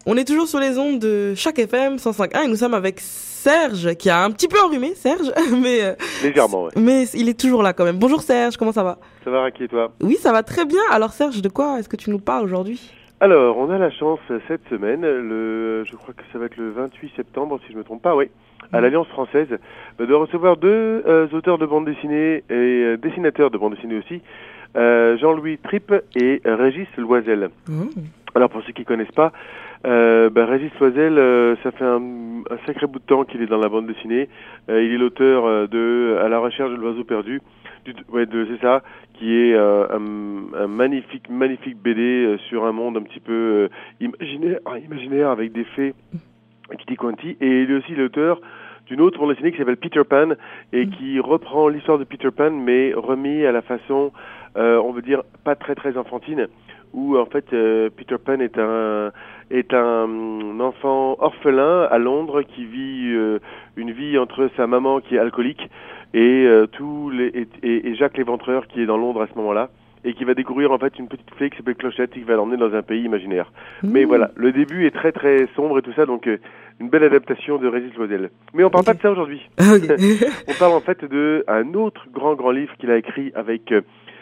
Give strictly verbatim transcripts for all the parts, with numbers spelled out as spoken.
On est toujours sur les ondes de Choc F M cent cinq point un et nous sommes avec Serge qui a un petit peu enrhumé, Serge, mais euh, légèrement, ouais. Mais il est toujours là quand même. Bonjour Serge, comment ça va? Ça va, Raki, et toi? Oui, ça va très bien. Alors Serge, de quoi est-ce que tu nous parles aujourd'hui? Alors, on a la chance cette semaine, le, je crois que ça va être le vingt-huit septembre, si je ne me trompe pas, oui, à l'Alliance française, de recevoir deux euh, auteurs de bande dessinée et euh, dessinateurs de bande dessinée aussi, euh, Jean-Louis Tripp et Régis Loisel. Mmh. Alors, pour ceux qui ne connaissent pas, euh, bah, Régis Loisel, euh, ça fait un, un sacré bout de temps qu'il est dans la bande dessinée. Euh, il est l'auteur euh, de À la recherche de l'oiseau perdu. Du, ouais, de, c'est ça, qui est euh, un, un magnifique, magnifique B D euh, sur un monde un petit peu euh, imaginaire, imaginaire avec des fées, Kitty Quanti. Et il est aussi l'auteur d'une autre bande dessinée qui s'appelle Peter Pan et mmh. qui reprend l'histoire de Peter Pan, mais remis à la façon, euh, on veut dire, pas très très enfantine, où en fait euh, Peter Pan est un est un enfant orphelin à Londres qui vit euh, une vie entre sa maman qui est alcoolique et euh, tous les et, et, et Jacques l'Éventreur qui est dans Londres à ce moment-là et qui va découvrir en fait une petite fée qui s'appelle Clochette et qui va l'emmener dans un pays imaginaire. Mmh. Mais voilà, le début est très très sombre et tout ça, donc euh, une belle adaptation de Régis Loisel. Mais on parle okay. pas de ça aujourd'hui. Okay. On parle en fait de un autre grand grand livre qu'il a écrit avec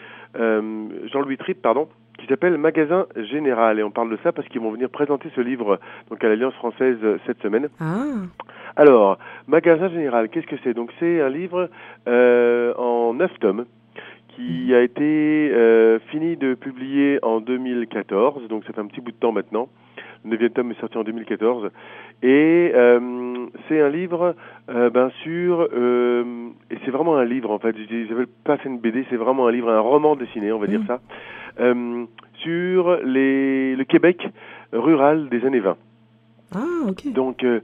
euh, Jean-Louis Tripp, pardon, qui s'appelle Magasin Général. Et on parle de ça parce qu'ils vont venir présenter ce livre donc à l'Alliance française cette semaine. Ah. Alors, Magasin Général, qu'est-ce que c'est? Donc c'est un livre euh, en neuf tomes qui a été euh, fini de publier en deux mille quatorze, donc ça fait un petit bout de temps maintenant. Le neuvième tome est sorti en deux mille quatorze. Et euh, c'est un livre, euh, ben sur... Euh, et c'est vraiment un livre, en fait. Je n'appelle pas ça une B D, c'est vraiment un livre, un roman dessiné, on va mmh. dire ça, euh, sur les, le Québec rural des années vingt. Ah, ok. Donc, euh,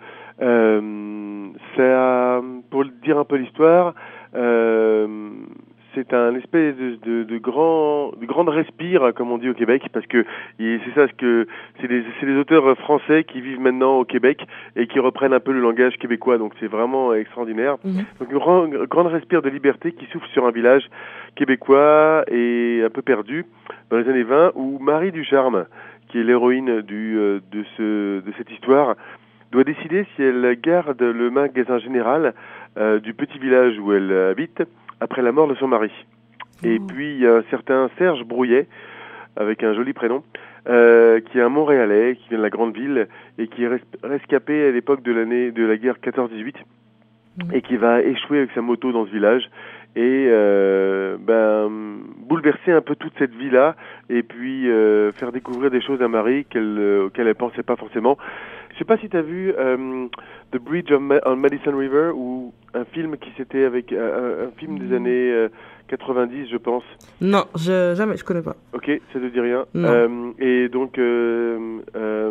euh, ça, pour dire un peu l'histoire... Euh, c'est un espèce de, de, de grand, de grande respire, comme on dit au Québec, parce que c'est ça, ce que c'est des, c'est des auteurs français qui vivent maintenant au Québec et qui reprennent un peu le langage québécois, donc c'est vraiment extraordinaire. Mmh. Donc une grande, grande respire de liberté qui souffle sur un village québécois et un peu perdu dans les années vingt, où Marie Ducharme, qui est l'héroïne du, de, ce, de cette histoire, doit décider si elle garde le magasin général euh, du petit village où elle habite après la mort de son mari. Mmh. Et puis il y a un certain Serge Brouillet, avec un joli prénom, euh, qui est un Montréalais, qui vient de la grande ville et qui est res- rescapé à l'époque de l'année de la guerre quatorze dix-huit mmh. et qui va échouer avec sa moto dans ce village et euh, ben, bouleverser un peu toute cette vie-là et puis euh, faire découvrir des choses à Marie qu'elle, euh, auxquelles elle pensait pas forcément. Je sais pas si tu as vu euh, The Bridge on, Ma- on Madison River, ou un film qui s'était avec euh, un, un film des années euh, quatre-vingt-dix, je pense. Non, je, jamais, je connais pas. Ok, ça ne dit rien. Non. Euh, et donc euh, euh,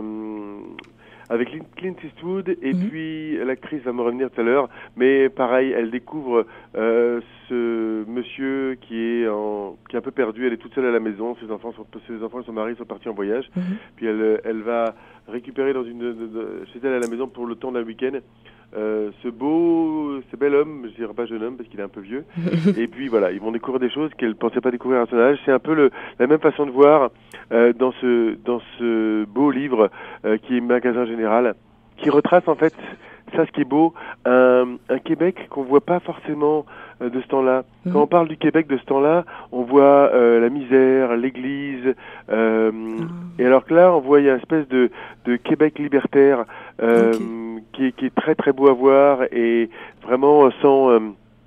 avec Clint Eastwood et mm-hmm. puis l'actrice va me revenir tout à l'heure, mais pareil, elle découvre euh, ce monsieur qui est en, qui est un peu perdu. Elle est toute seule à la maison, ses enfants sont, ses enfants et son mari sont partis en voyage, mm-hmm. puis elle, elle va récupérer dans une de, de, de, chez elle à la maison pour le temps d'un week-end euh, ce beau, ce bel homme, je dirais pas jeune homme parce qu'il est un peu vieux. Et puis voilà, ils vont découvrir des choses qu'elle ne pensait pas découvrir à son âge. C'est un peu le, la même façon de voir euh, dans ce dans ce beau livre euh, qui est Magasin Général, qui retrace en fait ça, ce qui est beau, un, un Québec qu'on voit pas forcément euh, de ce temps-là. Mmh. Quand on parle du Québec de ce temps-là, on voit euh, la misère, l'église, euh, mmh. et alors que là, on voit il y a une espèce de, de Québec libertaire euh, okay. qui, est, qui est très très beau à voir et vraiment sans euh,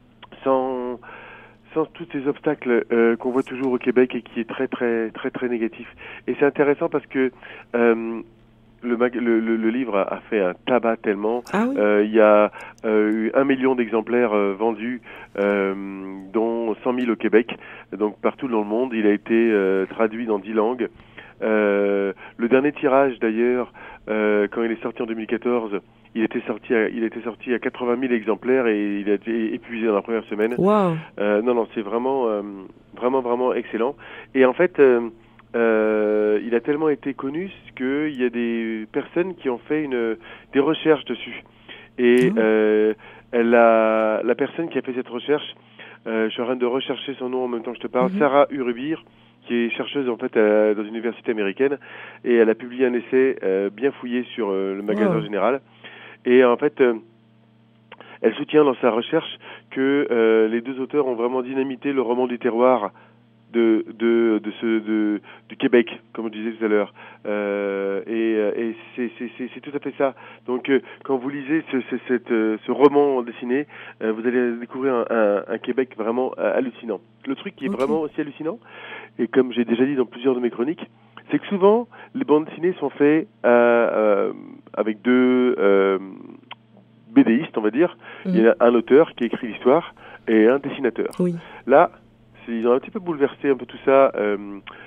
sans sans tous ces obstacles euh, qu'on voit toujours au Québec et qui est très très très très négatif. Et c'est intéressant parce que euh, Le, mag- le, le, le livre a, a fait un tabac tellement. Ah oui. euh, il y a euh, eu un million d'exemplaires euh, vendus, euh, dont cent mille au Québec, donc partout dans le monde. Il a été euh, traduit dans dix langues. Euh, le dernier tirage, d'ailleurs, euh, quand il est sorti en deux mille quatorze, il était sorti à, il était sorti à quatre-vingt mille exemplaires et il a été épuisé dans la première semaine. Wow. Euh, non, non, c'est vraiment, euh, vraiment, vraiment excellent. Et en fait... Euh, Euh, il a tellement été connu qu'il y a des personnes qui ont fait une, des recherches dessus. Et mmh. euh, elle a, la personne qui a fait cette recherche, euh, je suis en train de rechercher son nom en même temps que je te parle, mmh. Sarah Urubir, qui est chercheuse en fait à, dans une université américaine, et elle a publié un essai euh, bien fouillé sur euh, le magasin Wow. général. Et en fait, euh, elle soutient dans sa recherche que euh, les deux auteurs ont vraiment dynamité le roman du terroir de de de ce de du Québec, comme on disait tout à l'heure, euh, et, et c'est c'est c'est c'est tout à fait ça. Donc euh, quand vous lisez ce ce cette, euh, ce roman dessiné, euh, vous allez découvrir un, un, un Québec vraiment euh, hallucinant. Le truc qui est Ok. vraiment aussi hallucinant, et comme j'ai déjà dit dans plusieurs de mes chroniques, c'est que souvent les bandes dessinées sont faites euh, euh, avec deux euh, BDistes, on va dire. Mhm. Il y a un auteur qui écrit l'histoire et un dessinateur. Oui. Là, ils ont un petit peu bouleversé un peu tout ça. Euh,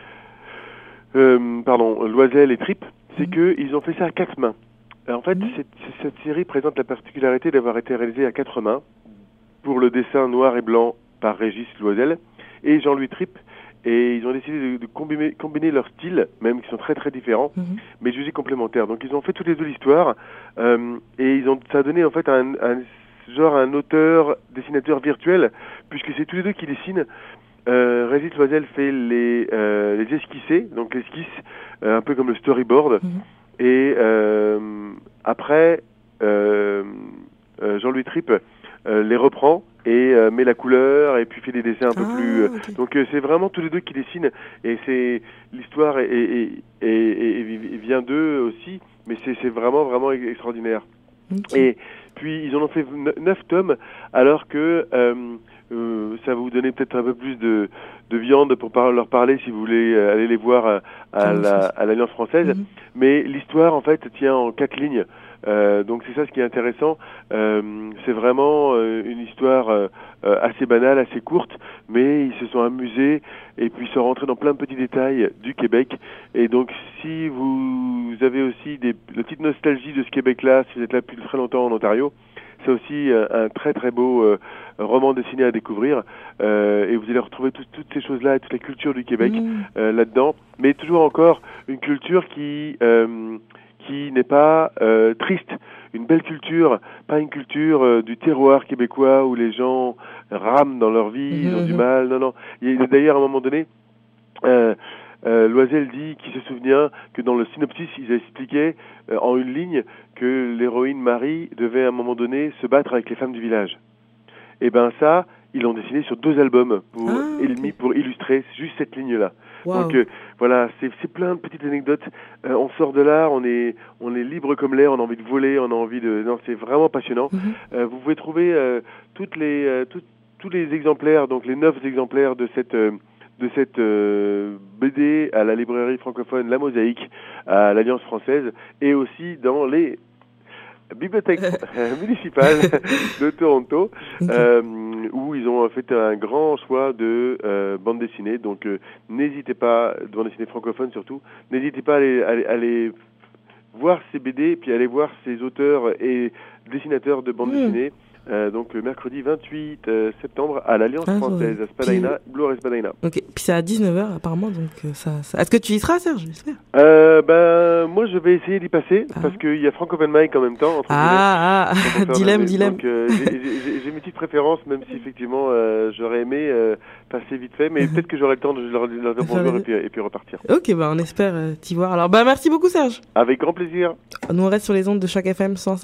euh, pardon, Loisel et Tripp, c'est Mhm. que ils ont fait ça à quatre mains. Et en fait, Mhm. cette, cette série présente la particularité d'avoir été réalisée à quatre mains pour le dessin noir et blanc par Régis Loisel et Jean-Louis Tripp. Et ils ont décidé de, de combiner, combiner leurs styles, même qui sont très très différents, Mhm. mais jugés complémentaires. Donc ils ont fait tous les deux l'histoire euh, et ils ont, ça a donné en fait un, un genre un auteur dessinateur virtuel, puisque c'est tous les deux qui dessinent. Euh, Régis Loisel fait les, euh, les esquissés, donc l'esquisse, euh, un peu comme le storyboard. Mhm. Et euh, après, euh, euh, Jean-Louis Tripp euh, les reprend et euh, met la couleur et puis fait des dessins un peu Ah, plus. euh, ok. Donc euh, c'est vraiment tous les deux qui dessinent et c'est l'histoire est, est, est, est- est- vient d'eux aussi, mais c'est c'est vraiment vraiment extraordinaire. Ok. Et puis ils en ont fait neuf tomes, alors que euh, euh, ça va vous donner peut-être un peu plus de, de viande pour par leur parler si vous voulez euh, aller les voir à, à la, à l'Alliance française. Mhm. Mais l'histoire en fait tient en quatre lignes. Euh, donc c'est ça ce qui est intéressant. Euh, c'est vraiment euh, une histoire euh, euh, assez banale, assez courte, mais ils se sont amusés et puis sont rentrés dans plein de petits détails du Québec. Et donc si vous avez aussi des, la petite nostalgie de ce Québec-là, si vous êtes là depuis très longtemps en Ontario, c'est aussi euh, un très très beau euh, roman dessiné à découvrir. Euh, et vous allez retrouver tout, toutes ces choses-là et toute la culture du Québec Mhm. euh, là-dedans. Mais toujours encore une culture qui... Euh, qui n'est pas euh, triste, une belle culture, pas une culture euh, du terroir québécois où les gens rament dans leur vie, ils ont du Mhm. mal, non, non. Il y a d'ailleurs à un moment donné, euh, euh, Loisel dit qu'il se souvient que dans le synopsis, ils expliquaient euh, en une ligne que l'héroïne Marie devait à un moment donné se battre avec les femmes du village. Et ben ça, ils l'ont dessiné sur deux albums pour, Ah, et ok. demi pour illustrer juste cette ligne-là. Waouh. Donc euh, voilà, c'est, c'est plein de petites anecdotes. Euh, on sort de là, on est, on est libre comme l'air, on a envie de voler, on a envie de, non, c'est vraiment passionnant. Mhm. Euh, vous pouvez trouver euh, toutes les, euh, tout- tous les exemplaires, donc les neuf exemplaires de cette, euh, de cette euh, B D à la librairie francophone La Mosaïque, à l'Alliance française, et aussi dans les bibliothèque municipale de Toronto, Ok. euh, où ils ont fait un grand choix de euh, bandes dessinées. Donc euh, n'hésitez pas, de bandes dessinées francophones surtout, n'hésitez pas à aller, à aller- à aller voir ces B D et puis aller voir ces auteurs et dessinateurs de bandes Mhm. dessinées. Euh, donc le mercredi vingt-huit euh, septembre à l'Alliance Ah, française, ouais. à Spadina, Bloor et Spadina. Ok. Puis c'est à dix-neuf heures apparemment, donc euh, ça, ça... Est-ce que tu y seras, Serge? J'espère. Euh, ben moi je vais essayer d'y passer Ah. parce qu'il y a Frank Open Mic en même temps entre guillemets. Ah, Pour ah, faire dilemme, le- dilemme. Donc euh, j'ai, j'ai, j'ai- j'ai mes petites préférences, même si effectivement euh, j'aurais aimé euh, passer vite fait, mais Mhm. peut-être que j'aurai le temps de leur, leur dire De faire bonjour les et puis, et puis repartir. Ok, bah on espère euh, t'y voir. Alors, bah merci beaucoup, Serge. Avec grand plaisir. Nous on reste sur les ondes de Choc F M cent